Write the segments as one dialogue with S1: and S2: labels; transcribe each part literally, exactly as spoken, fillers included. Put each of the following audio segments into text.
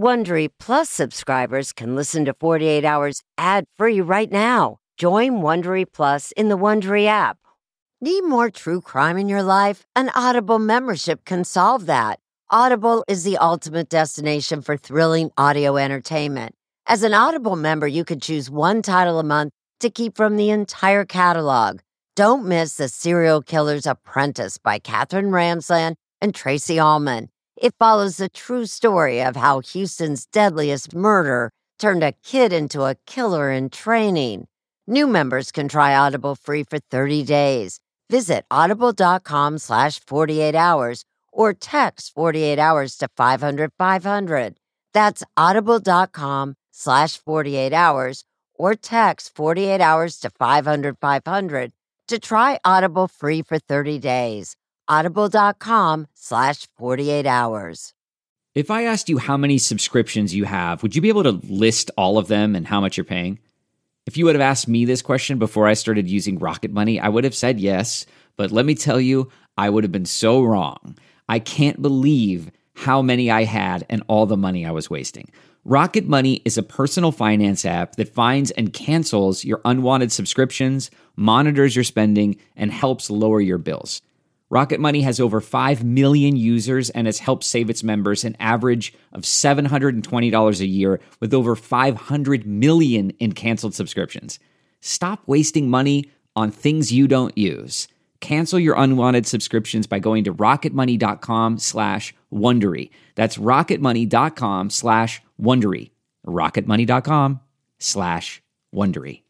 S1: Wondery Plus subscribers can listen to forty-eight hours ad-free right now. Join Wondery Plus in the Wondery app. Need more true crime in your life? An Audible membership can solve that. Audible is the ultimate destination for thrilling audio entertainment. As an Audible member, you can choose one title a month to keep from the entire catalog. Don't miss The Serial Killer's Apprentice by Katherine Ramsland and Tracy Ullman. It follows the true story of how Houston's deadliest murder turned a kid into a killer in training. New members can try Audible free for thirty days. Visit audible.com slash 48 hours or text forty-eight hours to five hundred five hundred. That's audible.com slash 48 hours or text forty-eight hours to five hundred five hundred to try Audible free for thirty days. Audible.com slash 48 hours.
S2: If I asked you how many subscriptions you have, would you be able to list all of them and how much you're paying? If you would have asked me this question before I started using Rocket Money, I would have said yes, but let me tell you, I would have been so wrong. I can't believe how many I had and all the money I was wasting. Rocket Money is a personal finance app that finds and cancels your unwanted subscriptions, monitors your spending, and helps lower your bills. Rocket Money has over five million users and has helped save its members an average of seven hundred twenty dollars a year with over five hundred million in canceled subscriptions. Stop wasting money on things you don't use. Cancel your unwanted subscriptions by going to rocketmoney.com slash Wondery. That's rocketmoney.com slash Wondery. rocketmoney.com slash Wondery.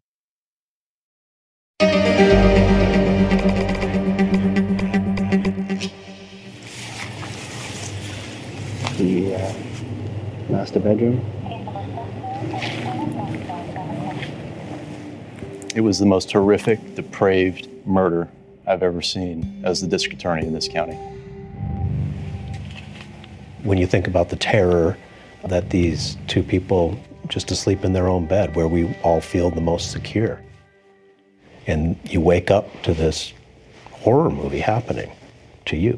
S3: The uh, master bedroom.
S4: It was the most horrific, depraved murder I've ever seen as the district attorney in this county.
S3: When you think about the terror that these two people just asleep in their own bed where we all feel the most secure, and you wake up to this horror movie happening to you.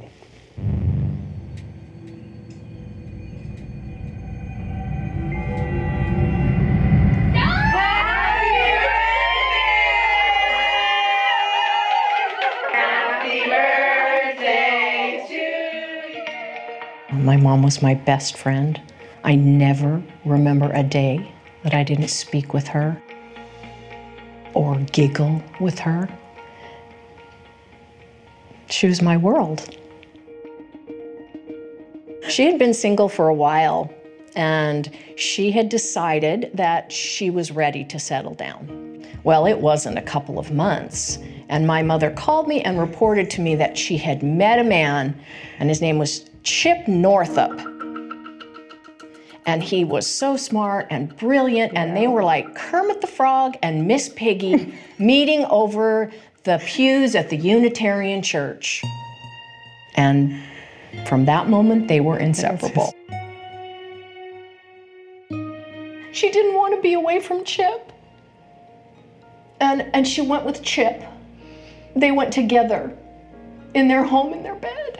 S5: My mom was my best friend. I never remember a day that I didn't speak with her or giggle with her. She was my world. She had been single for a while, and she had decided that she was ready to settle down. Well, it wasn't a couple of months, and my mother called me and reported to me that she had met a man, and his name was Chip Northup. And he was so smart and brilliant, and they were like Kermit the Frog and Miss Piggy meeting over the pews at the Unitarian Church. And from that moment, they were inseparable. She didn't want to be away from Chip. And, and she went with Chip. They went together in their home, in their bed.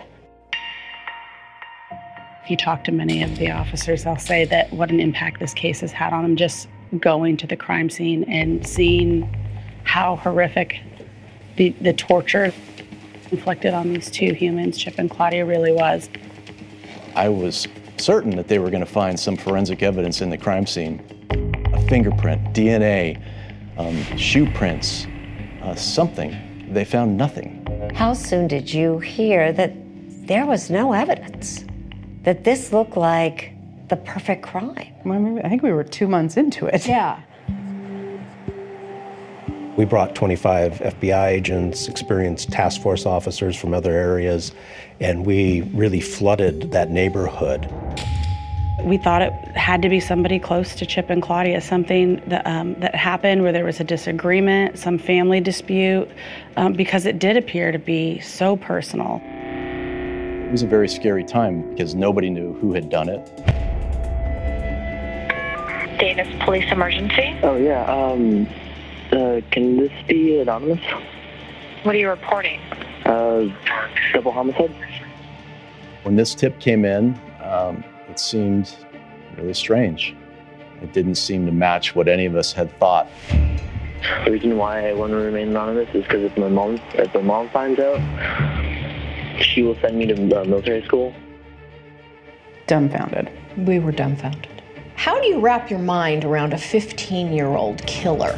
S6: If you talk to many of the officers, they'll say that what an impact this case has had on them, just going to the crime scene and seeing how horrific the, the torture inflicted on these two humans, Chip and Claudia, really was.
S4: I was certain that they were going to find some forensic evidence in the crime scene. A fingerprint, D N A, um, shoe prints, uh, something. They found nothing.
S1: How soon did you hear that there was no evidence? That this looked like the perfect crime?
S7: Well, maybe, I think we were two months into it.
S5: Yeah.
S3: We brought twenty-five F B I agents, experienced task force officers from other areas, and we really flooded that neighborhood.
S6: We thought it had to be somebody close to Chip and Claudia, something that, um, that happened where there was a disagreement, some family dispute, um, because it did appear to be so personal.
S4: It was a very scary time because nobody knew who had done it.
S8: Davis Police Emergency.
S9: Oh, yeah. Um, uh, can this be anonymous?
S8: What are you reporting?
S9: Uh, double homicide.
S4: When this tip came in, um, it seemed really strange. It didn't seem to match what any of us had thought.
S9: The reason why I want to remain anonymous is because if my mom, if my mom finds out, she will send me to uh, military school.
S7: Dumbfounded.
S5: We were dumbfounded. How do you wrap your mind around a fifteen-year-old killer?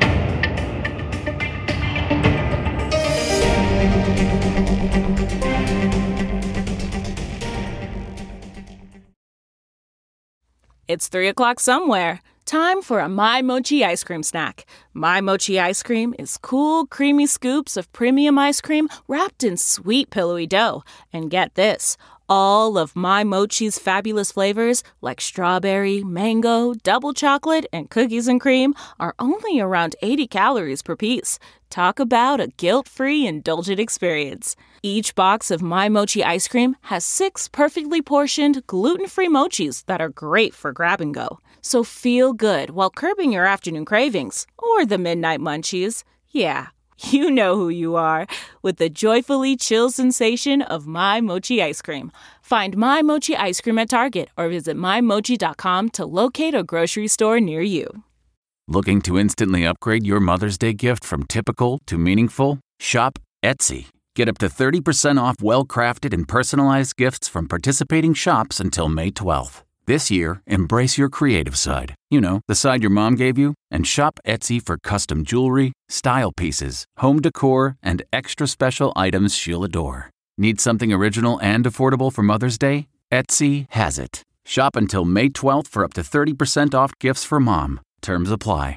S10: It's three o'clock somewhere. Time for a My Mochi ice cream snack. My Mochi ice cream is cool, creamy scoops of premium ice cream wrapped in sweet, pillowy dough. And get this, all of My Mochi's fabulous flavors, like strawberry, mango, double chocolate, and cookies and cream, are only around eighty calories per piece. Talk about a guilt-free, indulgent experience. Each box of My Mochi ice cream has six perfectly portioned, gluten-free mochis that are great for grab and go. So feel good while curbing your afternoon cravings, or the midnight munchies. Yeah, you know who you are, with the joyfully chill sensation of My Mochi ice cream. Find My Mochi ice cream at Target or visit my mochi dot com to locate a grocery store near you.
S11: Looking to instantly upgrade your Mother's Day gift from typical to meaningful? Shop Etsy. Get up to thirty percent off well-crafted and personalized gifts from participating shops until May twelfth. This year, embrace your creative side. You know, the side your mom gave you. And shop Etsy for custom jewelry, style pieces, home decor, and extra special items she'll adore. Need something original and affordable for Mother's Day? Etsy has it. Shop until May twelfth for up to thirty percent off gifts for mom. Terms apply.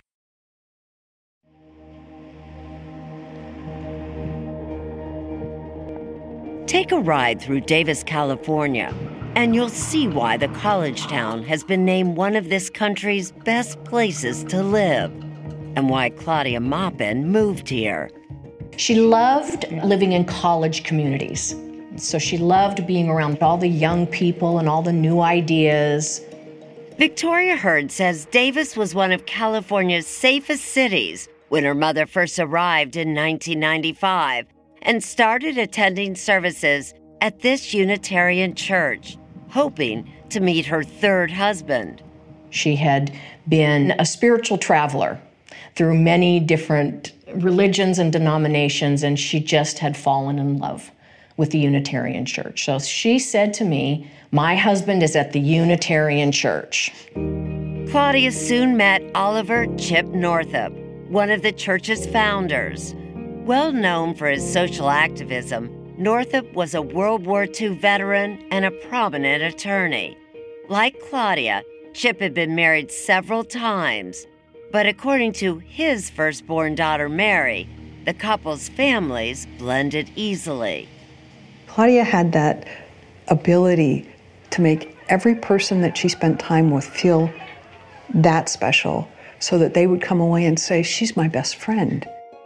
S1: Take a ride through Davis, California, and you'll see why the college town has been named one of this country's best places to live, and why Claudia Maupin moved here.
S5: She loved living in college communities. So she loved being around all the young people and all the new ideas.
S1: Victoria Hurd says Davis was one of California's safest cities when her mother first arrived in nineteen ninety-five and started attending services at this Unitarian church, hoping to meet her third husband.
S5: She had been a spiritual traveler through many different religions and denominations, and she just had fallen in love with the Unitarian church. So she said to me, "My husband is at the Unitarian church."
S1: Claudia soon met Oliver Chip Northup, one of the church's founders. Well known for his social activism, Northup was a World War Two veteran and a prominent attorney. Like Claudia, Chip had been married several times, but according to his firstborn daughter, Mary, the couple's families blended easily.
S12: Claudia had that ability to make every person that she spent time with feel that special so that they would come away and say, "She's my best friend."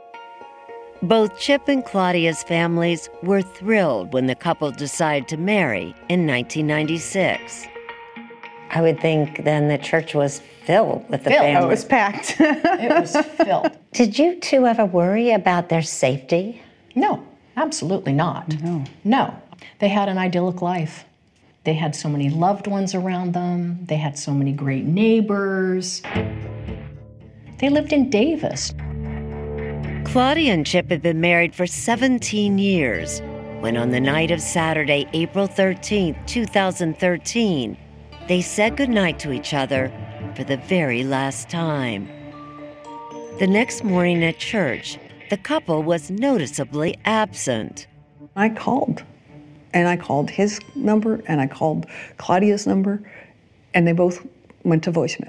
S1: Both Chip and Claudia's families were thrilled when the couple decided to marry in nineteen ninety-six.
S13: I would think then the church was filled with the
S5: Filled.
S13: family.
S7: Oh, it was packed.
S5: It was filled.
S13: Did you two ever worry about their safety?
S5: No, absolutely not.
S7: No.
S5: No. They had an idyllic life. They had so many loved ones around them. They had so many great neighbors. They lived in Davis.
S1: Claudia and Chip had been married for seventeen years when on the night of Saturday, April thirteenth, two thousand thirteen, they said goodnight to each other for the very last time. The next morning at church, the couple was noticeably absent.
S12: I called, and I called his number, and I called Claudia's number, and they both went to voicemail.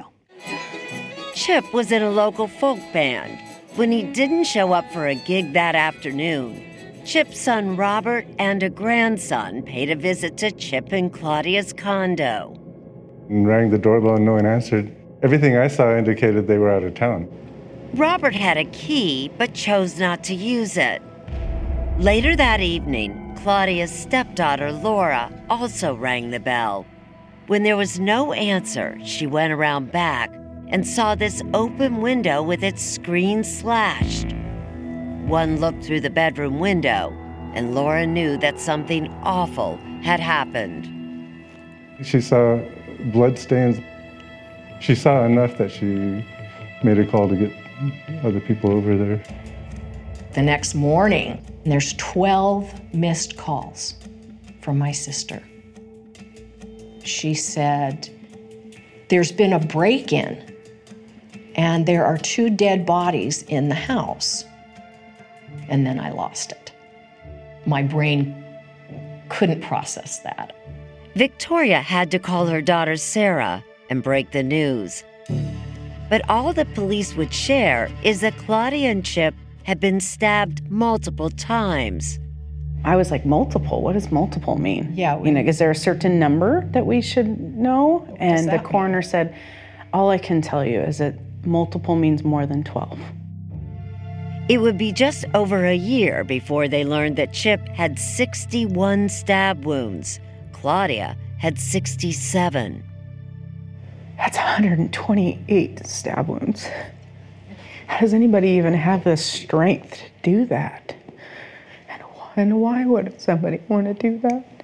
S1: Chip was in a local folk band. When he didn't show up for a gig that afternoon, Chip's son Robert and a grandson paid a visit to Chip and Claudia's condo.
S14: And rang the doorbell and no one answered. Everything I saw indicated they were out of town.
S1: Robert had a key, but chose not to use it. Later that evening, Claudia's stepdaughter Laura also rang the bell. When there was no answer, she went around back and saw this open window with its screen slashed. One looked through the bedroom window, and Laura knew that something awful had happened.
S14: She saw blood stains. She saw enough that she made a call to get other people over there.
S5: The next morning, there's twelve missed calls from my sister. She said, there's been a break-in and there are two dead bodies in the house. And then I lost it. My brain couldn't process that.
S1: Victoria had to call her daughter Sarah and break the news. But all the police would share is that Claudia and Chip had been stabbed multiple times.
S7: I was like, multiple? What does multiple mean?
S5: Yeah.
S7: We, you know, is there a certain number that we should know?
S5: What
S7: and the
S5: mean?
S7: coroner said, all I can tell you is that multiple means more than twelve.
S1: It would be just over a year before they learned that Chip had sixty-one stab wounds. Claudia had sixty-seven.
S7: That's one hundred twenty-eight stab wounds. How does anybody even have the strength to do that? And why, and why would somebody want to do that?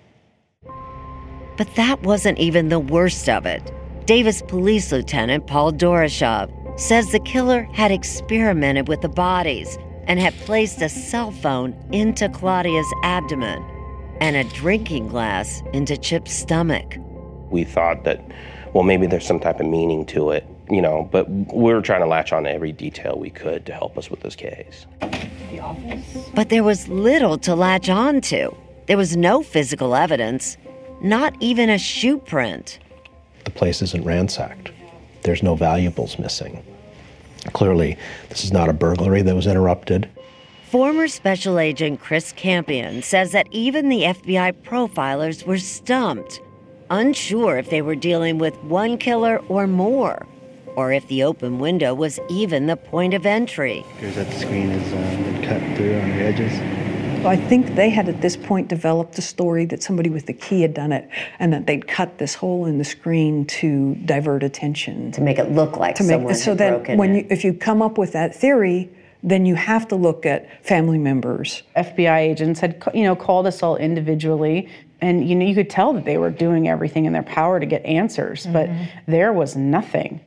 S1: But that wasn't even the worst of it. Davis Police Lieutenant Paul Doroshow says the killer had experimented with the bodies and had placed a cell phone into Claudia's abdomen and a drinking glass into Chip's stomach.
S15: We thought that, well, maybe there's some type of meaning to it, you know, but we were trying to latch on to every detail we could to help us with this case.
S7: The office?
S1: But there was little to latch on to. There was no physical evidence, not even a shoe print.
S3: The place isn't ransacked. There's no valuables missing. Clearly, this is not a burglary that was interrupted.
S1: Former Special Agent Chris Campion says that even the F B I profilers were stumped, unsure if they were dealing with one killer or more, or if the open window was even the point of entry.
S16: Appears that the screen has uh, been cut through on the edges.
S12: I think they had at this point developed the story that somebody with the key had done it and that they'd cut this hole in the screen to divert attention.
S13: To make it look like
S12: to make,
S13: someone
S12: so
S13: had
S12: that
S13: broken
S12: when
S13: it.
S12: you, if you come up with that theory, then you have to look at family members.
S7: F B I agents had, you know, called us all individually, and you know, you could tell that they were doing everything in their power to get answers, mm-hmm. but there was nothing.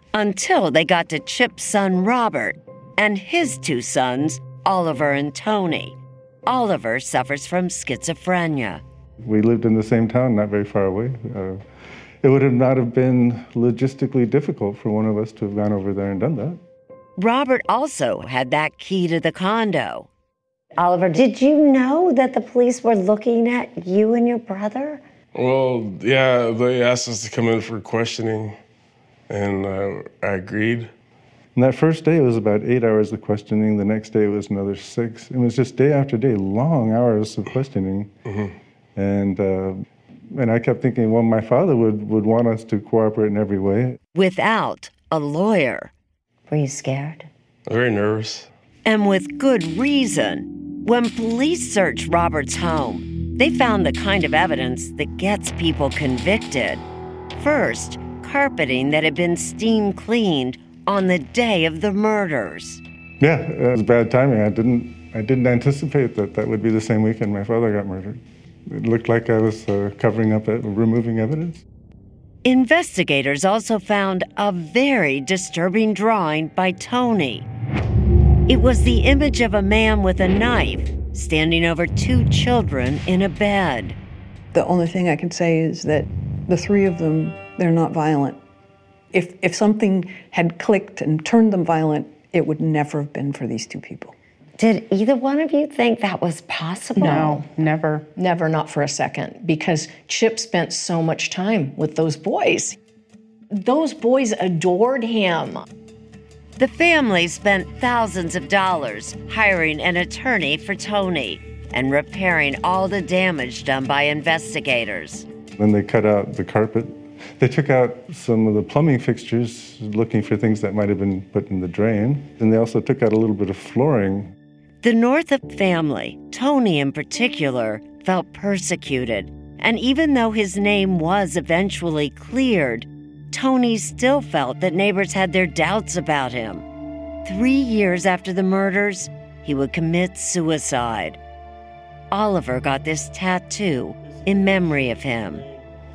S1: Until they got to Chip's son Robert and his two sons, Oliver and Tony. Oliver suffers from schizophrenia.
S14: We lived in the same town, not very far away. Uh, it would have not have been logistically difficult for one of us to have gone over there and done that.
S1: Robert also had that key to the condo.
S13: Oliver, did you know that the police were looking at you and your brother?
S17: Well, yeah, they asked us to come in for questioning, and uh, I agreed.
S14: And that first day, it was about eight hours of questioning. The next day, it was another six. It was just day after day, long hours of questioning. Mm-hmm. And uh, and I kept thinking, well, my father would, would want us to cooperate in every way.
S1: Without a lawyer.
S13: Were you scared?
S17: Very nervous.
S1: And with good reason. When police searched Robert's home, they found the kind of evidence that gets people convicted. First, carpeting that had been steam cleaned on the day of the murders.
S14: Yeah, it was bad timing. I didn't I didn't anticipate that that would be the same weekend my father got murdered. It looked like I was uh, covering up, uh, removing evidence.
S1: Investigators also found a very disturbing drawing by Tony. It was the image of a man with a knife standing over two children in a bed.
S12: The only thing I can say is that the three of them, they're not violent. If if something had clicked and turned them violent, it would never have been for these two people.
S13: Did either one of you think that was possible?
S7: No, never.
S5: Never, not for a second, because Chip spent so much time with those boys. Those boys adored him.
S1: The family spent thousands of dollars hiring an attorney for Tony and repairing all the damage done by investigators.
S14: When they cut out the carpet, they took out some of the plumbing fixtures, looking for things that might have been put in the drain. And they also took out a little bit of flooring.
S1: The Northup family, Tony in particular, felt persecuted. And even though his name was eventually cleared, Tony still felt that neighbors had their doubts about him. Three years after the murders, he would commit suicide. Oliver got this tattoo in memory of him.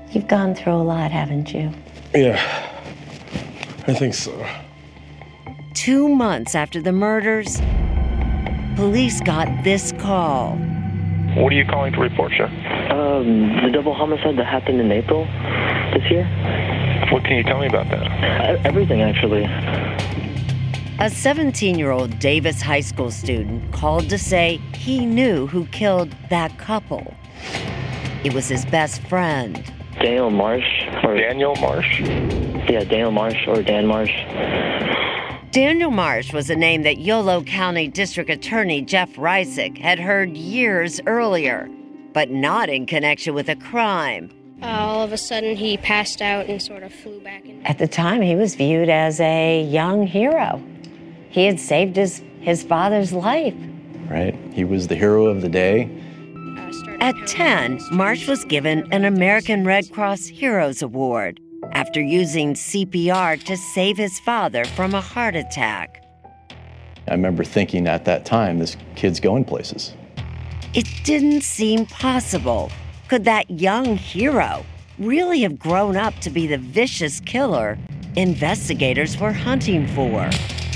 S13: You've gone through a lot, haven't you?
S17: Yeah, I think so.
S1: Two months after the murders, police got this call.
S18: What are you calling to report, sir?
S9: Um, the double homicide that happened in April this year.
S18: What can you tell me about that?
S9: Uh, everything, actually.
S1: A seventeen-year-old Davis High School student called to say he knew who killed that couple. It was his best friend.
S9: Daniel Marsh. Or,
S18: Daniel Marsh?
S9: Yeah, Daniel Marsh or Dan Marsh.
S1: Daniel Marsh was a name that Yolo County District Attorney Jeff Reisick had heard years earlier, but not in connection with a crime.
S19: Uh, all of a sudden, he passed out and sort of flew back in.
S13: At the time, he was viewed as a young hero. He had saved his, his father's life.
S4: Right? He was the hero of the day.
S1: At ten, Marsh was given an American Red Cross Heroes Award after using C P R to save his father from a heart attack.
S4: I remember thinking at that time, this kid's going places.
S1: It didn't seem possible. Could that young hero really have grown up to be the vicious killer investigators were hunting for?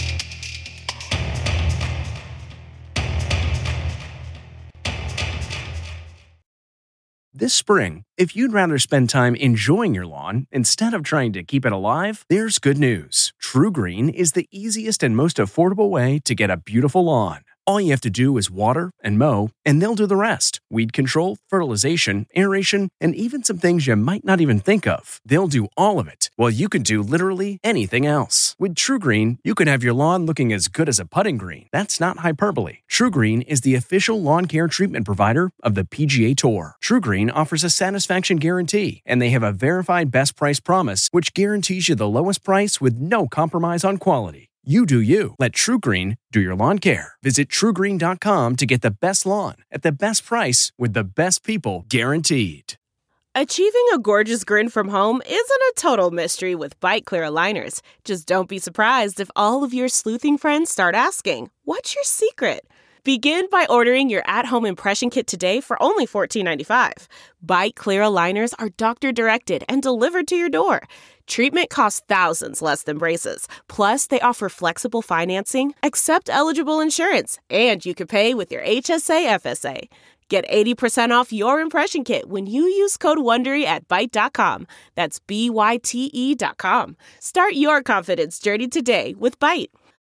S20: This spring, if you'd rather spend time enjoying your lawn instead of trying to keep it alive, there's good news. TruGreen is the easiest and most affordable way to get a beautiful lawn. All you have to do is water and mow, and they'll do the rest. Weed control, fertilization, aeration, and even some things you might not even think of. They'll do all of it, while you can do literally anything else. With TruGreen, you can have your lawn looking as good as a putting green. That's not hyperbole. TruGreen is the official lawn care treatment provider of the P G A Tour. TruGreen offers a satisfaction guarantee, and they have a verified best price promise, which guarantees you the lowest price with no compromise on quality. You do you. Let TruGreen do your lawn care. Visit True Green dot com to get the best lawn at the best price with the best people guaranteed.
S10: Achieving a gorgeous grin from home isn't a total mystery with Byte Clear aligners. Just don't be surprised if all of your sleuthing friends start asking, "What's your secret?" Begin by ordering your at-home impression kit today for only fourteen ninety-five. Byte Clear aligners are doctor-directed and delivered to your door. Treatment costs thousands less than braces. Plus, they offer flexible financing, accept eligible insurance, and you can pay with your H S A F S A. Get eighty percent off your impression kit when you use code WONDERY at byte dot com. That's B Y T E dot com. Start your confidence journey today with Byte.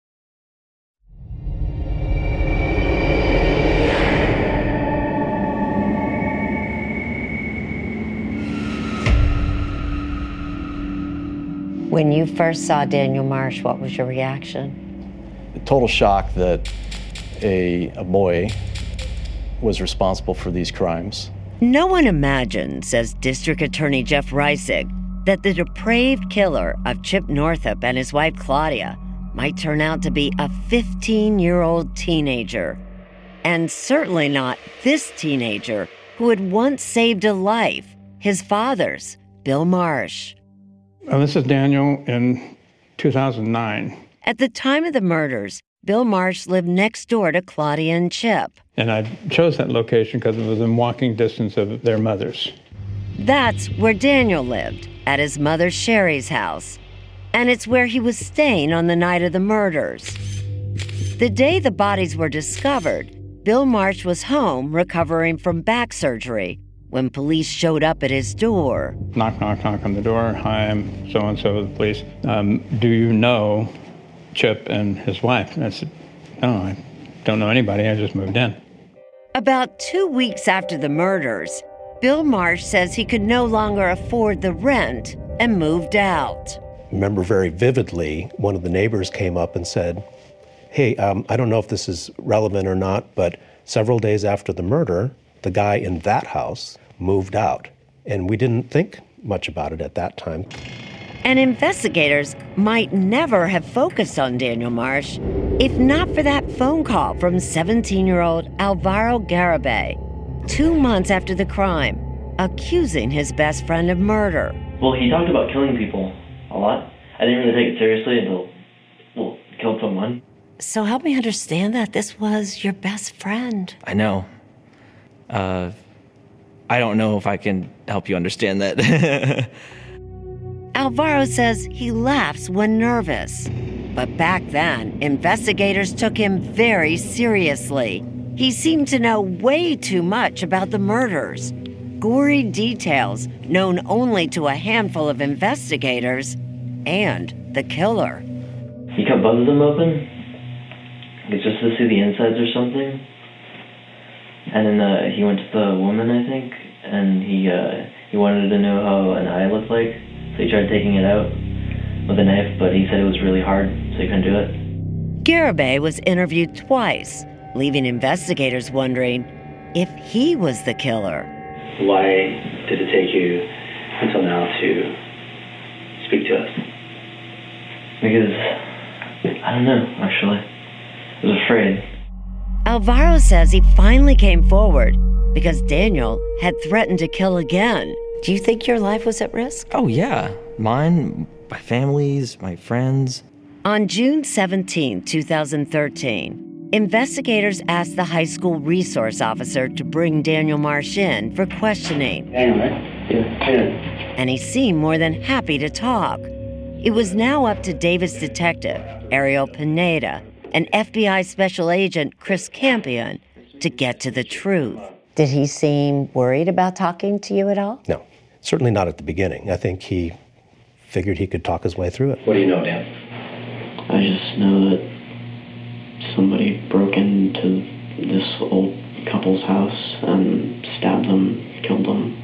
S13: When you first saw Daniel Marsh, what was your reaction?
S4: Total shock that a, a boy was responsible for these crimes.
S1: No one imagined, says District Attorney Jeff Reisick, that the depraved killer of Chip Northup and his wife Claudia might turn out to be a fifteen-year-old teenager. And certainly not this teenager who had once saved a life, his father's, Bill Marsh.
S21: Uh, this is Daniel in two thousand nine.
S1: At the time of the murders, Bill Marsh lived next door to Claudia and Chip.
S21: And I chose that location because it was in walking distance of their mothers.
S1: That's where Daniel lived, at his mother Sherry's house. And it's where he was staying on the night of the murders. The day the bodies were discovered, Bill Marsh was home recovering from back surgery when police showed up at his door.
S21: Knock, knock, knock on the door. Hi, I'm so-and-so with the police. Um, do you know Chip and his wife? And I said, no, I don't know anybody. I just moved in.
S1: About two weeks after the murders, Bill Marsh says he could no longer afford the rent and moved out.
S3: I remember very vividly, one of the neighbors came up and said, hey, um, I don't know if this is relevant or not, but several days after the murder, the guy in that house moved out. And we didn't think much about it at that time.
S1: And investigators might never have focused on Daniel Marsh if not for that phone call from seventeen-year-old Alvaro Garibay, two months after the crime, accusing his best friend of murder.
S9: Well, he talked about killing people a lot. I didn't really take it seriously until, well, he killed someone.
S13: So help me understand that this was your best friend.
S22: I know. Uh,
S2: I don't know if I can help you understand that.
S1: Alvaro says he laughs when nervous. But back then, investigators took him very seriously. He seemed to know way too much about the murders. Gory details known only to a handful of investigators and the killer.
S22: He cut both of them open, it's just to see the insides or something. And then uh, he went to the woman, I think, and he uh, he wanted to know how an eye looked like. So he tried taking it out with a knife, but he said it was really hard, so he couldn't do it.
S1: Garibay was interviewed twice, leaving investigators wondering if he was the killer.
S23: Why did it take you until now to speak to us?
S22: Because, I don't know, actually. I was afraid.
S1: Alvaro says he finally came forward because Daniel had threatened to kill again. Do you think your life was at risk?
S2: Oh, yeah. Mine, my family's, my friends.
S1: On June seventeenth, twenty thirteen, investigators asked the high school resource officer to bring Daniel Marsh in for questioning.
S23: Daniel, right? Yeah, yeah.
S1: And he seemed more than happy to talk. It was now up to Davis detective Ariel Pineda and F B I Special Agent Chris Campion to get to the truth.
S13: Did he seem worried about talking to you at all?
S3: No, certainly not at the beginning. I think he figured he could talk his way through it.
S23: What do you know, Dan?
S22: I just know that somebody broke into this old couple's house and stabbed them, killed them.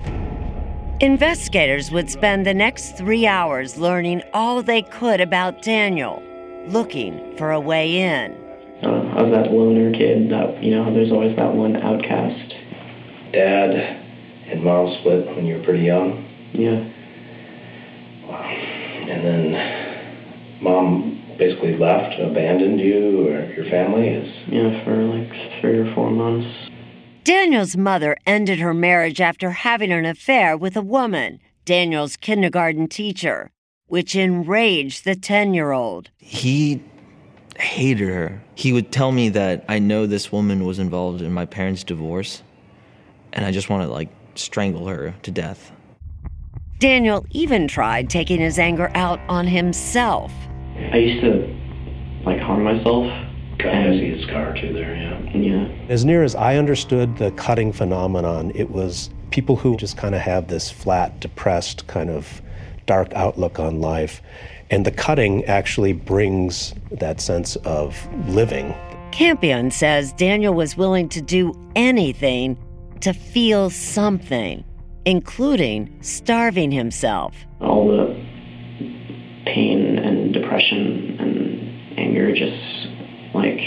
S1: Investigators would spend the next three hours learning all they could about Daniel, looking for a way in.
S22: Uh, I was that loner kid that, you know, there's always that one outcast.
S23: Dad and Mom split when you were pretty young?
S22: Yeah.
S23: Wow. And then Mom basically left, abandoned you or your family? Is
S22: Yeah, for like three or four months.
S1: Daniel's mother ended her marriage after having an affair with a woman, Daniel's kindergarten teacher, which enraged the ten-year-old.
S2: He hated her. He would tell me that I know this woman was involved in my parents' divorce, and I just want to, like, strangle her to death.
S1: Daniel even tried taking his anger out on himself.
S22: I used to, like, harm myself.
S23: I see his scar too there, yeah.
S22: Yeah.
S3: As near as I understood the cutting phenomenon, it was people who just kind of have this flat, depressed, kind of dark outlook on life. And the cutting actually brings that sense of living.
S1: Campion says Daniel was willing to do anything to feel something, including starving himself.
S22: All the pain and depression and anger just, like,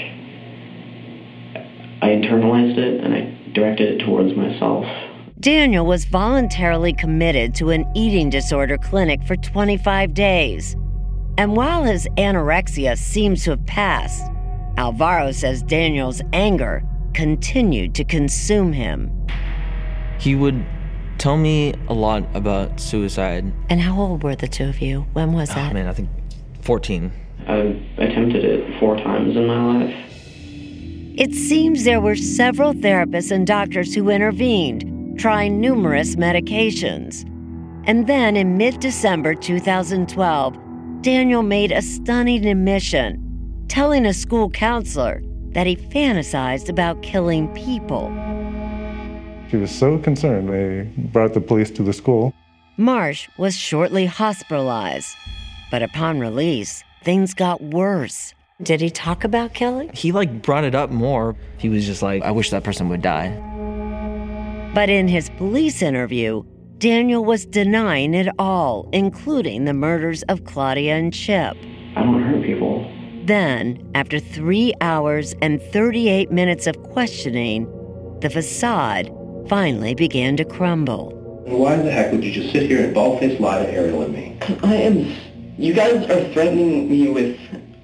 S22: I internalized it and I directed it towards myself.
S1: Daniel was voluntarily committed to an eating disorder clinic for twenty-five days. And while his anorexia seems to have passed, Alvaro says Daniel's anger continued to consume him.
S2: He would tell me a lot about suicide.
S1: And how old were the two of you? When was that?
S2: Oh, man, I think fourteen.
S22: I've attempted it four times in my life.
S1: It seems there were several therapists and doctors who intervened, trying numerous medications. And then in mid-December two thousand twelve, Daniel made a stunning admission, telling a school counselor that he fantasized about killing people.
S14: She was so concerned, they brought the police to the school.
S1: Marsh was shortly hospitalized, but upon release, things got worse. Did he talk about killing?
S2: He, like, brought it up more. He was just like, I wish that person would die.
S1: But in his police interview, Daniel was denying it all, including the murders of Claudia and Chip.
S22: I don't hurt people.
S1: Then, after three hours and thirty-eight minutes of questioning, the facade finally began to crumble.
S23: Why the heck would you just sit here and bald-faced lie to Ariel and me?
S22: I am... You guys are threatening me with...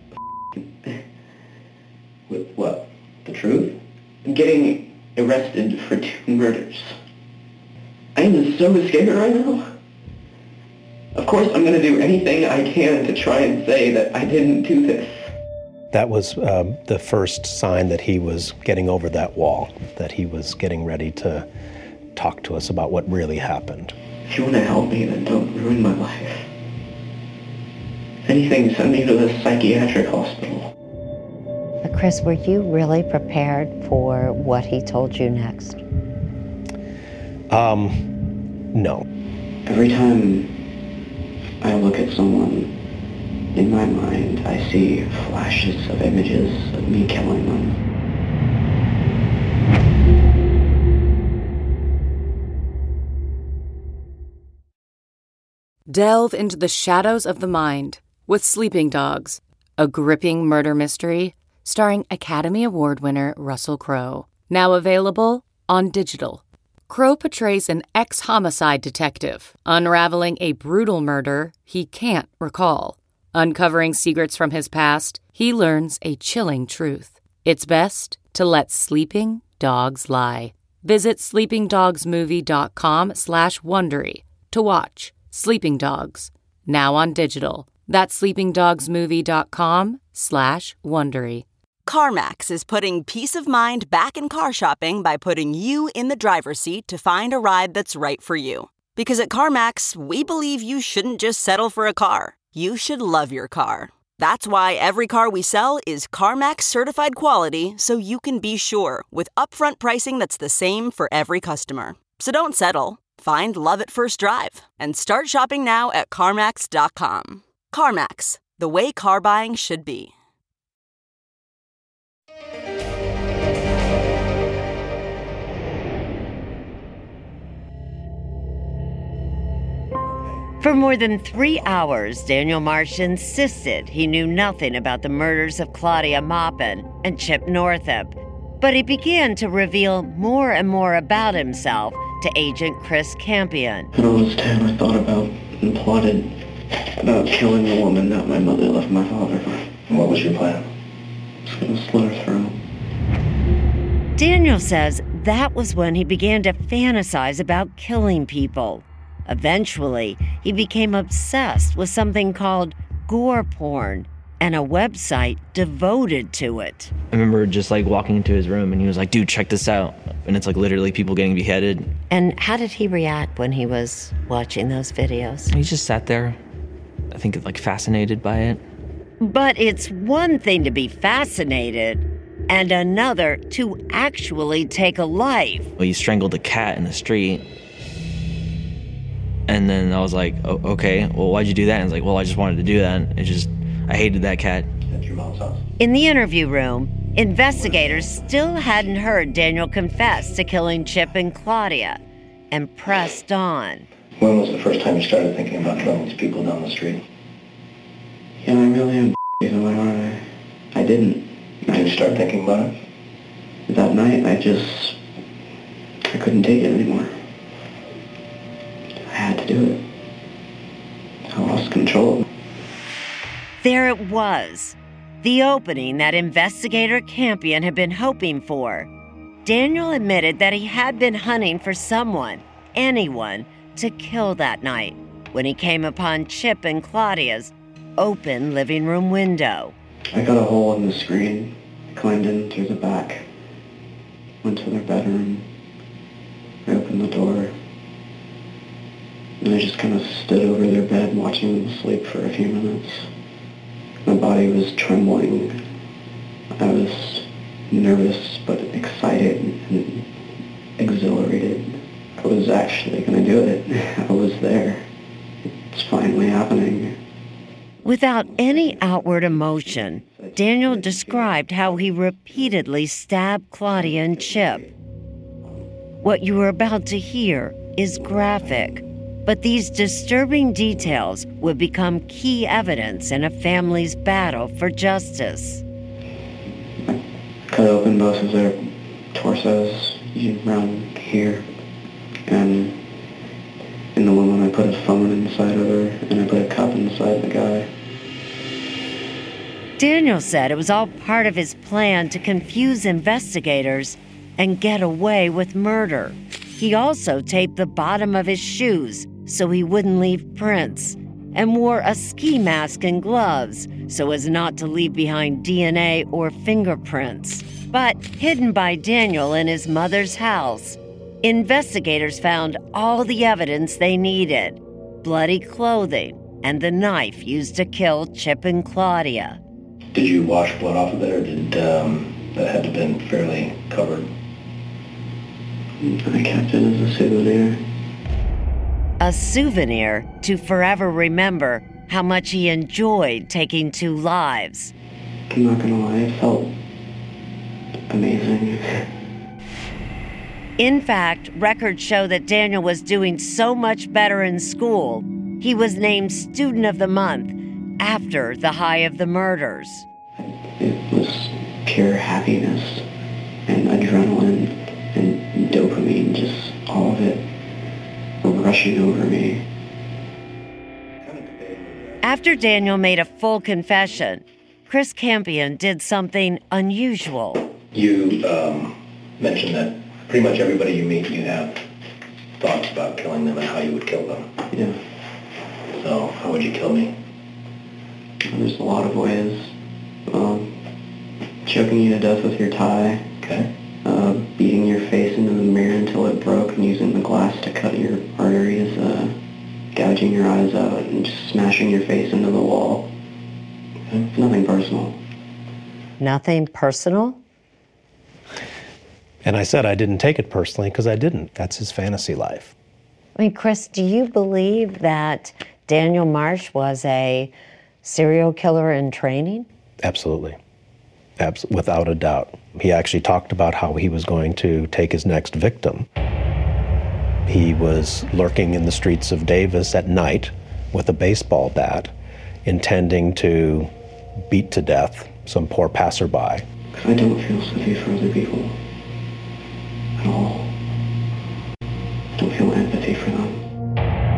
S23: With what? The truth?
S22: Getting arrested for two murders. I am so scared right now. Of course I'm going to do anything I can to try and say that I didn't do this.
S3: That was um, the first sign that he was getting over that wall, that he was getting ready to talk to us about what really happened.
S9: If you want to help me, then don't ruin my life. If anything, send me to the psychiatric hospital.
S1: But Chris, were you really prepared for what he told you next?
S3: Um, no.
S9: Every time I look at someone, in my mind, I see flashes of images of me killing them.
S6: Delve into the shadows of the mind with Sleeping Dogs, a gripping murder mystery starring Academy Award winner Russell Crowe. Now available on digital. Crowe portrays an ex-homicide detective unraveling a brutal murder he can't recall. Uncovering secrets from his past, he learns a chilling truth. It's best to let sleeping dogs lie. Visit sleepingdogsmovie.com slash Wondery to watch Sleeping Dogs, now on digital. That's sleepingdogsmovie.com slash Wondery.
S8: CarMax is putting peace of mind back in car shopping by putting you in the driver's seat to find a ride that's right for you. Because at CarMax, we believe you shouldn't just settle for a car. You should love your car. That's why every car we sell is CarMax certified quality, so you can be sure with upfront pricing that's the same for every customer. So don't settle. Find love at first drive and start shopping now at CarMax dot com. CarMax, the way car buying should be.
S1: For more than three hours, Daniel Marsh insisted he knew nothing about the murders of Claudia Maupin and Chip Northrup, but he began to reveal more and more about himself to Agent Chris Campion.
S9: At all this time, I thought about and plotted about killing the woman that my mother left my father for.
S23: What was your plan?
S9: I was going to slit her throat.
S1: Daniel says that was when he began to fantasize about killing people. Eventually, he became obsessed with something called gore porn and a website devoted to it.
S2: I remember just like walking into his room and he was like, dude, check this out. And it's like literally people getting beheaded.
S1: And how did he react when he was watching those videos?
S2: He just sat there, I think like fascinated by it.
S1: But it's one thing to be fascinated and another to actually take a life.
S2: Well, he strangled a cat in the street. And then I was like, oh, okay, well, why'd you do that? And it's like, well, I just wanted to do that. It just, I hated that cat.
S23: At your mom's house.
S1: In the interview room, investigators still hadn't heard Daniel confess to killing Chip and Claudia and pressed on.
S23: When was the first time you started thinking about killing these people down the street?
S9: Yeah, I really am even my heart. I, I didn't.
S23: Did you start thinking about it?
S9: That night, I just, I couldn't take it anymore. I had to do it. I lost control.
S1: There it was, the opening that investigator Campion had been hoping for. Daniel admitted that he had been hunting for someone, anyone, to kill that night when he came upon Chip and Claudia's open living room window.
S9: I got a hole in the screen, climbed in through the back, went to their bedroom, I opened the door, and I just kind of stood over their bed watching them sleep for a few minutes. My body was trembling. I was nervous but excited and exhilarated. I was actually going to do it. I was there. It's finally happening.
S1: Without any outward emotion, Daniel described how he repeatedly stabbed Claudia and Chip. What you are about to hear is graphic, but these disturbing details would become key evidence in a family's battle for justice.
S9: I cut open both of their torsos around here, and in the woman I put a phone inside of her, and I put a cup inside the guy.
S1: Daniel said it was all part of his plan to confuse investigators and get away with murder. He also taped the bottom of his shoes so he wouldn't leave prints, and wore a ski mask and gloves so as not to leave behind D N A or fingerprints. But hidden by Daniel in his mother's house Investigators found all the evidence they needed: bloody clothing and the knife used to kill Chip and Claudia.
S23: Did you wash blood off of it, or did um, that had to have been fairly covered?
S9: I kept it as a souvenir.
S1: A souvenir to forever remember how much he enjoyed taking two lives.
S9: I'm not gonna lie, it felt amazing.
S1: In fact, records show that Daniel was doing so much better in school, he was named Student of the Month after the high of the murders.
S9: It was pure happiness and adrenaline and dopamine, just all of it rushing over me.
S1: After Daniel made a full confession, Chris Campion did something unusual.
S23: You um, mentioned that pretty much everybody you meet, you have thoughts about killing them and how you would kill them.
S9: Yeah.
S23: So, how would you kill me?
S9: There's a lot of ways. Um, choking you to death with your tie.
S23: Okay.
S9: Uh, beating your face into the mirror until it broke and using the glass to cut your arteries. Uh, gouging your eyes out and just smashing your face into the wall. It's nothing personal.
S1: Nothing personal?
S3: And I said I didn't take it personally because I didn't. That's his fantasy life.
S13: I mean, Chris, do you believe that Daniel Marsh was a serial killer in training?
S3: Absolutely. Abs- without a doubt. He actually talked about how he was going to take his next victim. He was lurking in the streets of Davis at night with a baseball bat, intending to beat to death some poor passerby.
S9: I don't feel sympathy for other people at all. I don't feel empathy for them.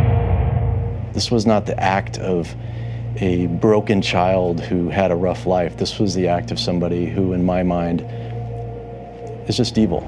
S4: This was not the act of a broken child who had a rough life. This was the act of somebody who, in my mind, is just evil.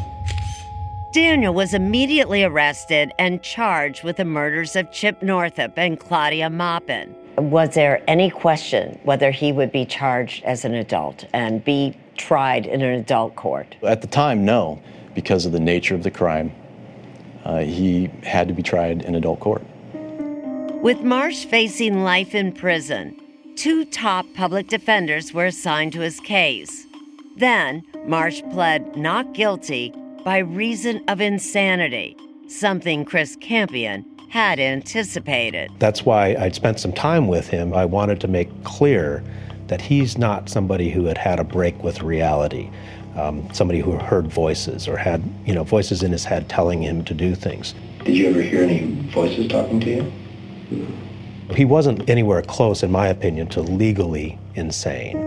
S1: Daniel was immediately arrested and charged with the murders of Chip Northup and Claudia Maupin.
S13: Was there any question whether he would be charged as an adult and be tried in an adult court?
S4: At the time, no, because of the nature of the crime. Uh, he had to be tried in adult court.
S1: With Marsh facing life in prison, two top public defenders were assigned to his case. Then, Marsh pled not guilty by reason of insanity, something Chris Campion had anticipated.
S3: That's why I'd spent some time with him. I wanted to make clear that he's not somebody who had had a break with reality, um, somebody who heard voices or had, you know, voices in his head telling him to do things.
S23: Did you ever hear any voices talking to you?
S3: He wasn't anywhere close, in my opinion, to legally insane.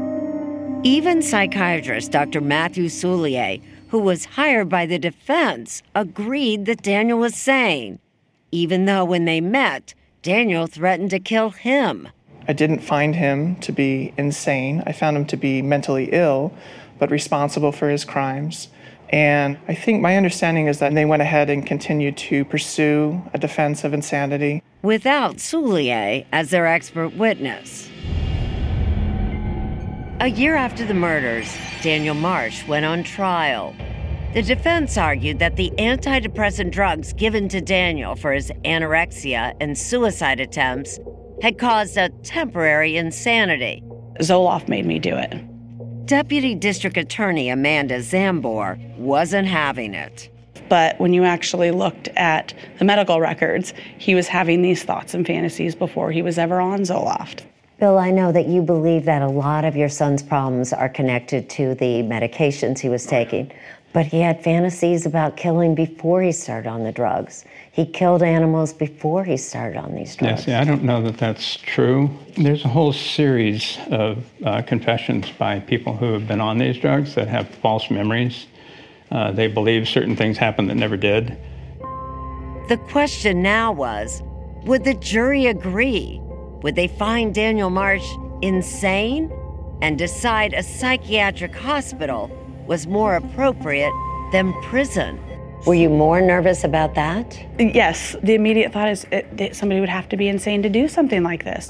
S1: Even psychiatrist Doctor Matthew Soulier, who was hired by the defense, agreed that Daniel was sane, even though when they met, Daniel threatened to kill him.
S11: I didn't find him to be insane. I found him to be mentally ill, but responsible for his crimes. And I think my understanding is that they went ahead and continued to pursue a defense of insanity.
S1: Without Soulier as their expert witness. A year after the murders, Daniel Marsh went on trial. The defense argued that the antidepressant drugs given to Daniel for his anorexia and suicide attempts had caused a temporary insanity.
S15: Zoloft made me do it.
S1: Deputy District Attorney Amanda Zambor wasn't having it.
S15: But when you actually looked at the medical records, he was having these thoughts and fantasies before he was ever on Zoloft.
S13: Bill, I know that you believe that a lot of your son's problems are connected to the medications he was taking, but he had fantasies about killing before he started on the drugs. He killed animals before he started on these drugs.
S21: Yes, yeah, I don't know that that's true. There's a whole series of uh, confessions by people who have been on these drugs that have false memories. Uh, they believe certain things happened that never did.
S1: The question now was, would the jury agree? Would they find Daniel Marsh insane and decide a psychiatric hospital was more appropriate than prison?
S13: Were you more nervous about that?
S15: Yes. The immediate thought is it, that somebody would have to be insane to do something like this.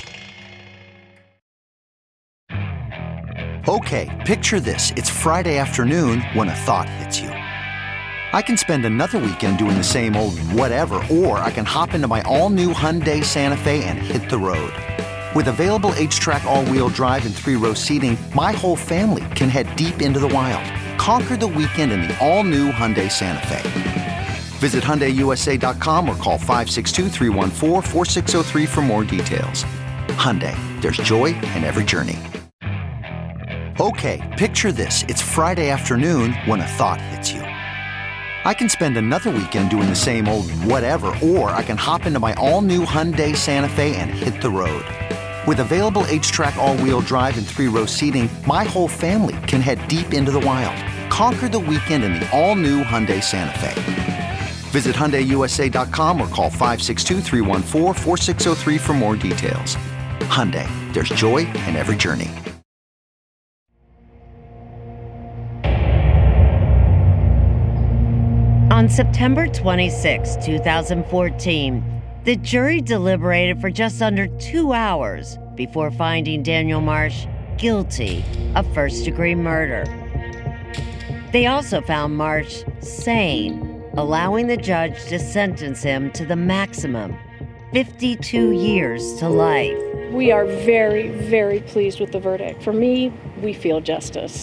S16: Okay, picture this. It's Friday afternoon when a thought hits you.
S7: I can spend another weekend doing the same old whatever, or I can hop into my all-new Hyundai Santa Fe and hit the road. With available H-Track all-wheel drive and three-row seating, my whole family can head deep into the wild. Conquer the weekend in the all-new Hyundai Santa Fe. Visit Hyundai U S A dot com or call five six two, three one four, four six zero three for more details. Hyundai, there's joy in every journey. Okay, picture this. It's Friday afternoon when a thought hits you. I can spend another weekend doing the same old whatever, or I can hop into my all-new Hyundai Santa Fe and hit the road. With available H-Track all-wheel drive and three-row seating, my whole family can head deep into the wild. Conquer the weekend in the all-new Hyundai Santa Fe. Visit Hyundai U S A dot com or call five six two, three one four, four six zero three for more details. Hyundai, there's joy in every journey.
S1: On September twenty-sixth, two thousand fourteen, the jury deliberated for just under two hours before finding Daniel Marsh guilty of first-degree murder. They also found Marsh sane, allowing the judge to sentence him to the maximum, fifty-two years to life.
S12: We are very, very pleased with the verdict. For me, we feel justice.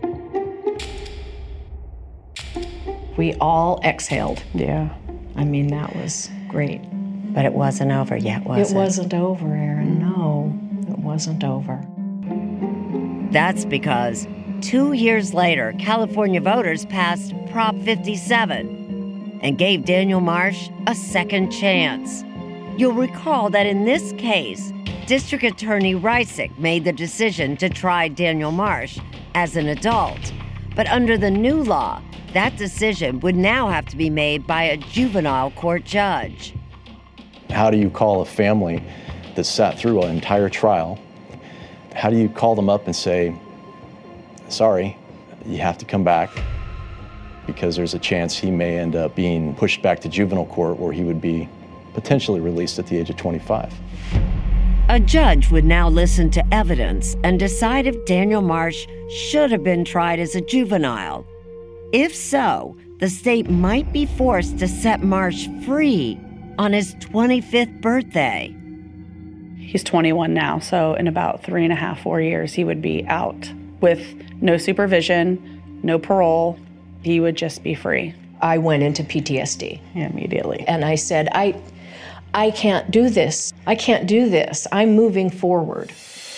S5: We all exhaled.
S11: Yeah.
S5: I mean, that was great.
S13: But it wasn't over yet, was it?
S5: It wasn't over, Aaron. No, it wasn't over.
S1: That's because two years later, California voters passed Prop fifty-seven and gave Daniel Marsh a second chance. You'll recall that in this case, District Attorney Reisig made the decision to try Daniel Marsh as an adult. But under the new law, that decision would now have to be made by a juvenile court judge.
S4: How do you call a family that sat through an entire trial? How do you call them up and say, sorry, you have to come back because there's a chance he may end up being pushed back to juvenile court where he would be potentially released at the age of twenty-five.
S1: A judge would now listen to evidence and decide if Daniel Marsh should have been tried as a juvenile. If so, the state might be forced to set Marsh free on his twenty-fifth birthday.
S15: He's twenty-one now, so in about three and a half, four years, he would be out with no supervision, no parole. He would just be free.
S5: I went into P T S D.
S15: Yeah, immediately.
S5: And I said, I, I can't do this. I can't do this. I'm moving forward.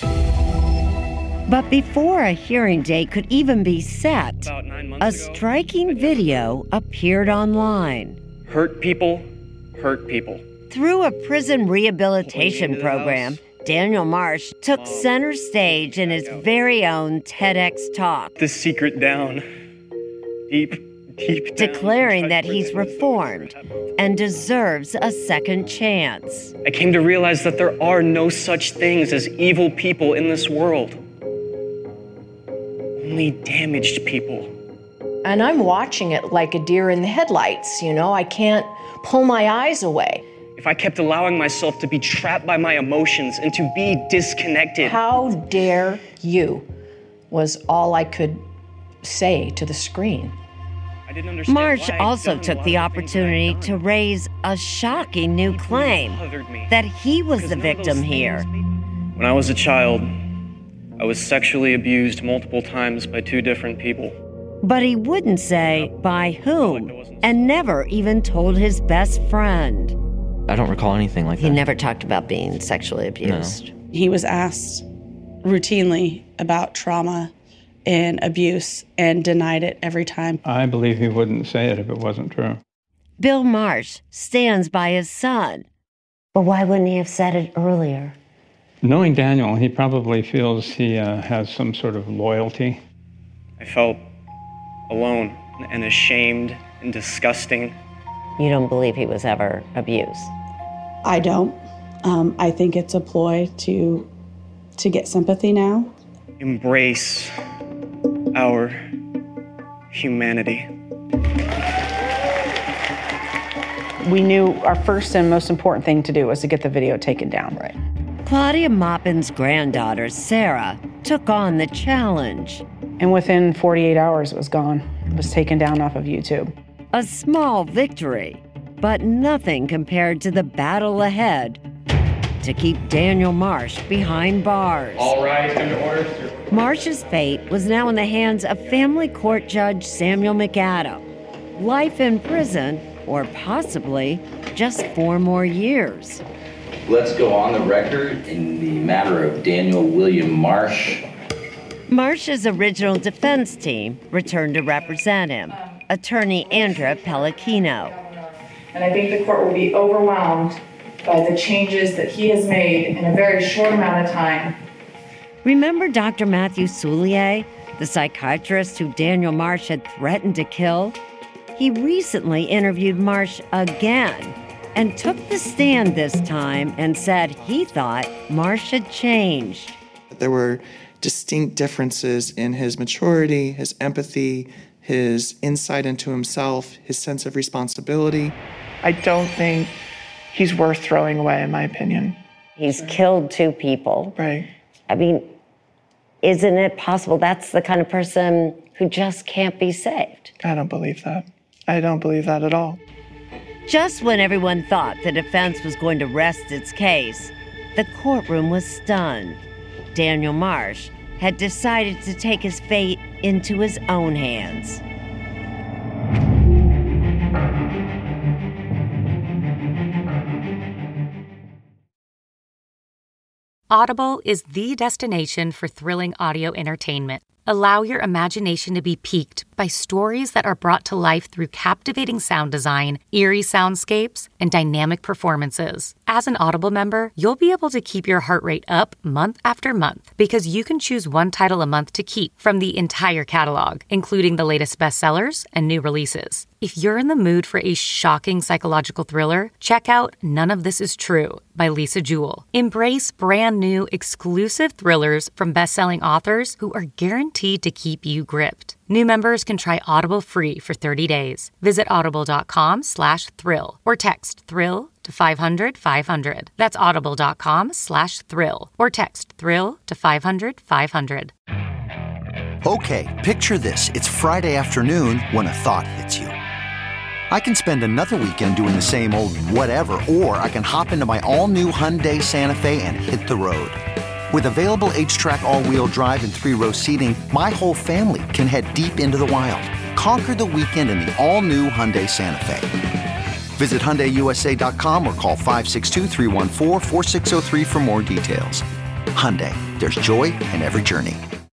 S1: But before a hearing date could even be set, a striking video appeared online.
S16: Hurt people, hurt people.
S1: Through a prison rehabilitation program, Daniel Marsh took center stage in his very own TEDx talk.
S16: The secret down, deep, deep down.
S1: Declaring that he's reformed and deserves a second chance.
S16: I came to realize that there are no such things as evil people in this world. Only damaged people.
S5: And I'm watching it like a deer in the headlights, you know? I can't pull my eyes away.
S16: If I kept allowing myself to be trapped by my emotions and to be disconnected.
S5: How dare you, was all I could say to the screen.
S16: I didn't understand
S1: Marsh
S16: why
S1: also took the opportunity to raise a shocking new claim that he was the victim here.
S16: When I was a child, I was sexually abused multiple times by two different people.
S1: But he wouldn't say by whom, and never even told his best friend.
S2: I don't recall anything like that.
S13: He never talked about being sexually abused.
S2: No.
S15: He was asked routinely about trauma and abuse and denied it every time.
S21: I believe he wouldn't say it if it wasn't true.
S1: Bill Marsh stands by his son.
S13: But why wouldn't he have said it earlier?
S21: Knowing Daniel, he probably feels he uh, has some sort of loyalty.
S16: I felt alone and ashamed and disgusting.
S13: You don't believe he was ever abused?
S15: I don't. Um, I think it's a ploy to to get sympathy now.
S16: Embrace our humanity.
S15: We knew our first and most important thing to do was to get the video taken down.
S13: Right.
S1: Claudia Maupin's granddaughter, Sarah, took on the challenge.
S15: And within forty-eight hours, it was gone. It was taken down off of YouTube.
S1: A small victory, but nothing compared to the battle ahead to keep Daniel Marsh behind bars.
S17: All right, come to order.
S1: Marsh's fate was now in the hands of family court judge Samuel McAdam. Life in prison, or possibly just four more years.
S18: Let's go on the record in the matter of Daniel William Marsh.
S1: Marsh's original defense team returned to represent him, attorney Andra Pellequino.
S19: And I think the court will be overwhelmed by the changes that he has made in a very short amount of time.
S1: Remember Doctor Matthew Soulier, the psychiatrist who Daniel Marsh had threatened to kill? He recently interviewed Marsh again and took the stand this time and said he thought Marsh had changed.
S24: There were distinct differences in his maturity, his empathy, his insight into himself, his sense of responsibility.
S11: I don't think he's worth throwing away, in my opinion.
S13: He's killed two people.
S11: Right.
S13: I mean, isn't it possible that's the kind of person who just can't be saved?
S11: I don't believe that. I don't believe that at all.
S1: Just when everyone thought the defense was going to rest its case, the courtroom was stunned. Daniel Marsh had decided to take his fate into his own hands.
S25: Audible is the destination for thrilling audio entertainment. Allow your imagination to be piqued by stories that are brought to life through captivating sound design, eerie soundscapes, and dynamic performances. As an Audible member, you'll be able to keep your heart rate up month after month because you can choose one title a month to keep from the entire catalog, including the latest bestsellers and new releases. If you're in the mood for a shocking psychological thriller, check out None of This Is True by Lisa Jewell. Embrace brand new, exclusive thrillers from best-selling authors who are guaranteed to keep you gripped. New members can try Audible free for thirty days. Visit audible.com slash thrill or text thrill to five hundred five hundred. That's audible.com slash thrill or text thrill to five hundred five hundred.
S7: Okay, picture this. It's Friday afternoon when a thought hits you. I can spend another weekend doing the same old whatever, or I can hop into my all-new Hyundai Santa Fe and hit the road. With available H-Track all-wheel drive and three-row seating, my whole family can head deep into the wild. Conquer the weekend in the all-new Hyundai Santa Fe. Visit Hyundai U S A dot com or call five six two, three one four, four six zero three for more details. Hyundai, there's joy in every journey.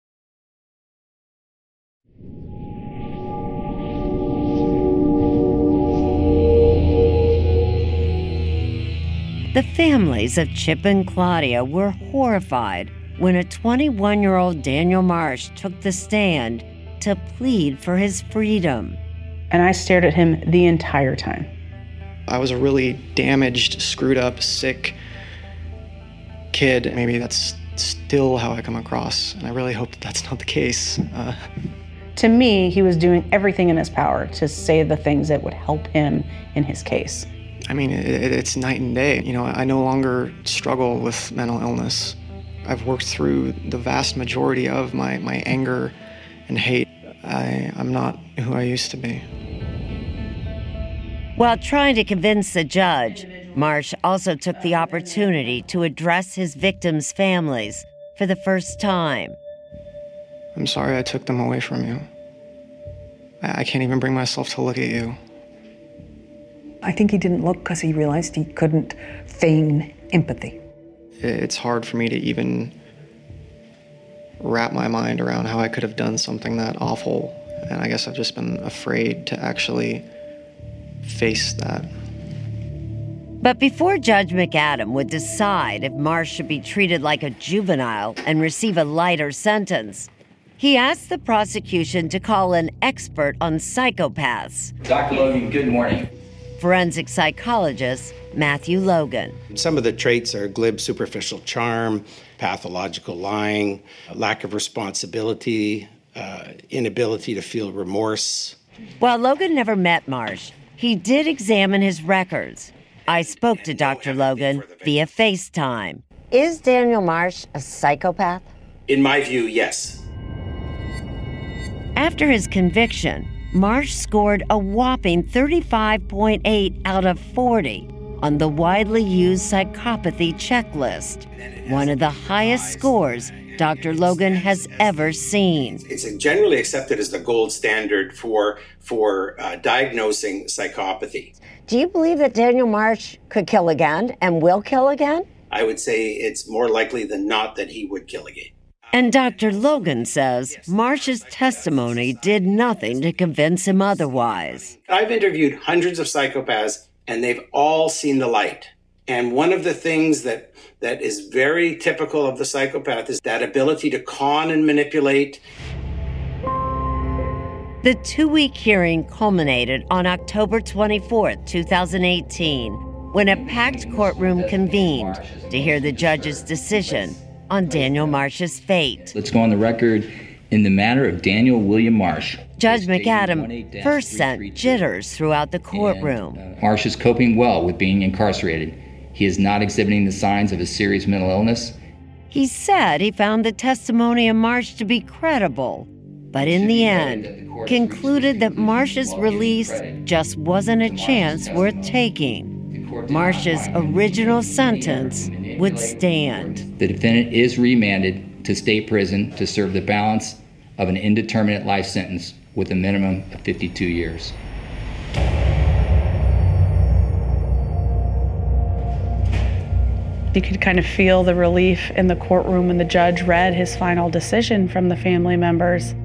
S1: The families of Chip and Claudia were horrified when a twenty-one-year-old Daniel Marsh took the stand to plead for his freedom.
S15: And I stared at him the entire time.
S24: I was a really damaged, screwed up, sick kid. Maybe that's still how I come across, and I really hope that that's not the case. Uh,
S15: to me, he was doing everything in his power to say the things that would help him in his case.
S24: I mean, it, it's night and day. You know, I no longer struggle with mental illness. I've worked through the vast majority of my, my anger and hate. I, I'm not who I used to be.
S1: While trying to convince the judge, Marsh also took the opportunity to address his victims' families for the first time.
S24: I'm sorry I took them away from you. I, I can't even bring myself to look at you.
S26: I think he didn't look because he realized he couldn't feign empathy.
S24: It's hard for me to even wrap my mind around how I could have done something that awful. And I guess I've just been afraid to actually face that.
S1: But before Judge McAdam would decide if Marsh should be treated like a juvenile and receive a lighter sentence, he asked the prosecution to call an expert on psychopaths.
S18: Doctor Logan, good morning.
S1: Forensic psychologist Matthew Logan.
S27: Some of the traits are glib, superficial charm, pathological lying, lack of responsibility, uh, inability to feel remorse.
S1: While Logan never met Marsh, he did examine his records. I spoke to Doctor Logan via FaceTime.
S13: Is Daniel Marsh a psychopath?
S27: In my view, yes.
S1: After his conviction, Marsh scored a whopping thirty-five point eight out of forty on the widely used psychopathy checklist, one of the highest scores Doctor Logan has ever seen.
S27: It's generally accepted as the gold standard for, for uh, diagnosing psychopathy.
S1: Do you believe that Daniel Marsh could kill again and will kill again?
S27: I would say it's more likely than not that he would kill again.
S1: And Doctor Logan says Marsh's testimony did nothing to convince him otherwise.
S27: I've interviewed hundreds of psychopaths, and they've all seen the light. And one of the things that, that is very typical of the psychopath is that ability to con and manipulate.
S1: The two-week hearing culminated on October twenty-fourth, two thousand eighteen, when a packed courtroom convened to hear the judge's decision on Daniel Marsh's fate.
S18: Let's go on the record in the matter of Daniel William Marsh.
S1: Judge McAdam first sent jitters throughout the courtroom.
S18: And, uh, Marsh is coping well with being incarcerated. He is not exhibiting the signs of a serious mental illness.
S1: He said he found the testimony of Marsh to be credible, but in the end, concluded that Marsh's release just wasn't a chance worth taking. Marsh's original sentence would stand.
S18: The defendant is remanded to state prison to serve the balance of an indeterminate life sentence with a minimum of fifty-two years.
S15: You could kind of feel the relief in the courtroom when the judge read his final decision from the family members.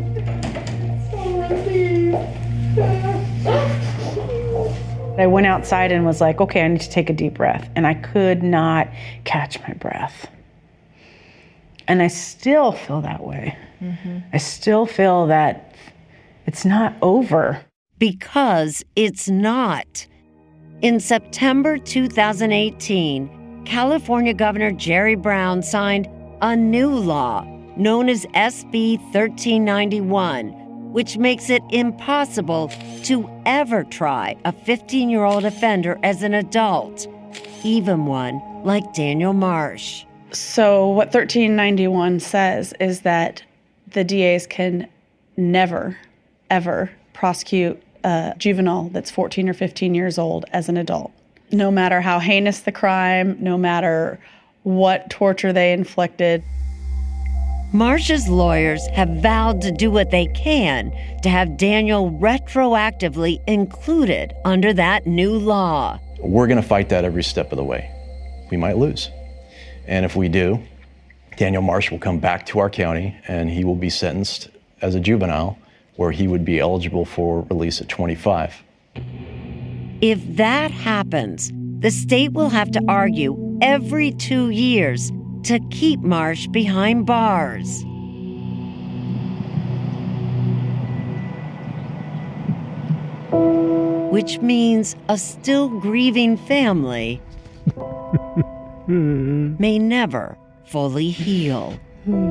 S15: I went outside and was like, okay, I need to take a deep breath. And I could not catch my breath. And I still feel that way. Mm-hmm. I still feel that it's not over.
S1: Because it's not. In September two thousand eighteen, California Governor Jerry Brown signed a new law known as S B thirteen ninety-one, which makes it impossible to ever try a fifteen-year-old offender as an adult, even one like Daniel Marsh.
S15: So what thirteen ninety-one says is that the D As can never, ever prosecute a juvenile that's fourteen or fifteen years old as an adult. No matter how heinous the crime, no matter what torture they inflicted.
S1: Marsh's lawyers have vowed to do what they can to have Daniel retroactively included under that new law.
S4: We're going to fight that every step of the way. We might lose. And if we do, Daniel Marsh will come back to our county and he will be sentenced as a juvenile where he would be eligible for release at twenty-five.
S1: If that happens, the state will have to argue every two years to keep Marsh behind bars. Which means a still grieving family may never fully heal.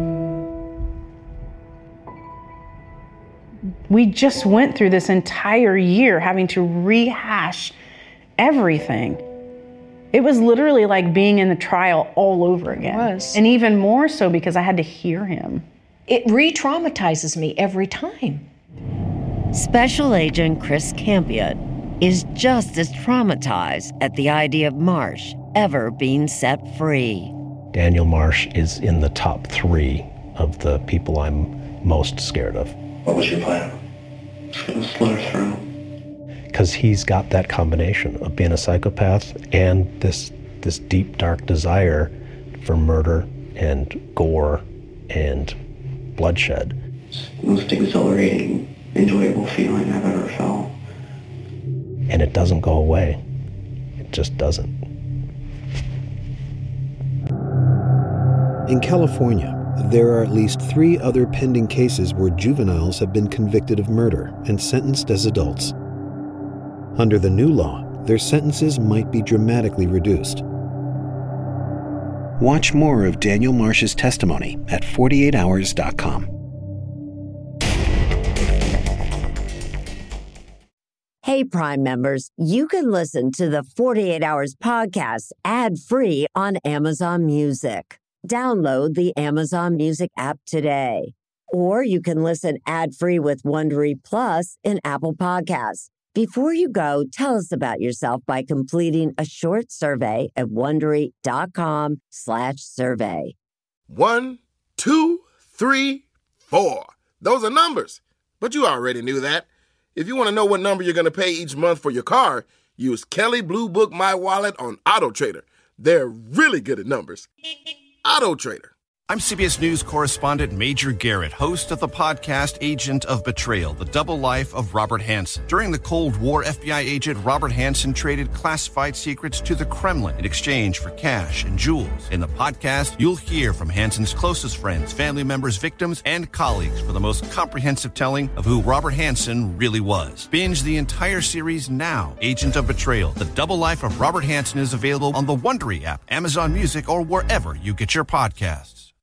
S15: We just went through this entire year having to rehash everything. It was literally like being in the trial all over again.
S5: It was.
S15: And even more so because I had to hear him.
S5: It re-traumatizes me every time.
S1: Special Agent Chris Campion is just as traumatized at the idea of Marsh ever being set free.
S3: Daniel Marsh is in the top three of the people I'm most scared of.
S9: What was your plan? Just gonna slit her throat.
S3: Because he's got that combination of being a psychopath and this this deep, dark desire for murder and gore and bloodshed.
S9: It's the most exhilarating, enjoyable feeling I've ever felt.
S3: And it doesn't go away. It just doesn't.
S6: In California, there are at least three other pending cases where juveniles have been convicted of murder and sentenced as adults. Under the new law, their sentences might be dramatically reduced. Watch more of Daniel Marsh's testimony at forty-eight hours dot com.
S1: Hey, Prime members, you can listen to the forty-eight hours podcast ad-free on Amazon Music. Download the Amazon Music app today. Or you can listen ad-free with Wondery Plus in Apple Podcasts. Before you go, tell us about yourself by completing a short survey at Wondery.com slash survey.
S8: One, two, three, four. Those are numbers. But you already knew that. If you want to know what number you're going to pay each month for your car, use Kelley Blue Book My Wallet on Auto Trader. They're really good at numbers. Auto Trader.
S10: I'm C B S News correspondent Major Garrett, host of the podcast Agent of Betrayal, The Double Life of Robert Hanssen. During the Cold War, F B I agent Robert Hanssen traded classified secrets to the Kremlin in exchange for cash and jewels. In the podcast, you'll hear from Hanssen's closest friends, family members, victims, and colleagues for the most comprehensive telling of who Robert Hanssen really was. Binge the entire series now. Agent of Betrayal, The Double Life of Robert Hanssen is available on the Wondery app, Amazon Music, or wherever you get your podcasts.